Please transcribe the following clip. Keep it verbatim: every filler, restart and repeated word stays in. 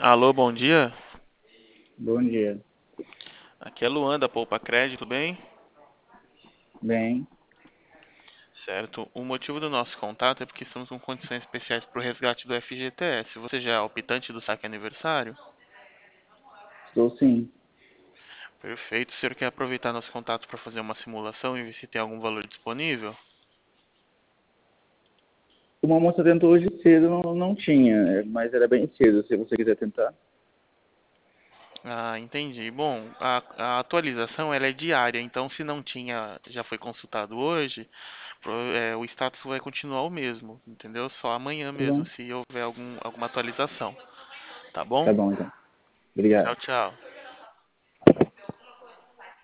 Alô, bom dia. Bom dia. Aqui é Luan da Poupa Crédito, tudo bem? Bem, Certo. O motivo do nosso contato é porque estamos com condições especiais para o resgate do F G T S. Você já é optante do saque aniversário? estou sim. Perfeito. O senhor quer aproveitar nosso contato para fazer uma simulação e ver se tem algum valor disponível? Uma moça tentou hoje cedo, não, não tinha, mas era bem cedo, se você quiser tentar. Ah, entendi. Bom, a, a atualização ela é diária, então se não tinha, já foi consultado hoje, pro- é, o status vai continuar o mesmo, entendeu? Só amanhã Tá mesmo, bom. se houver algum, alguma atualização. Tá Tá bom? bom, então. Tchau, Obrigado. tchau.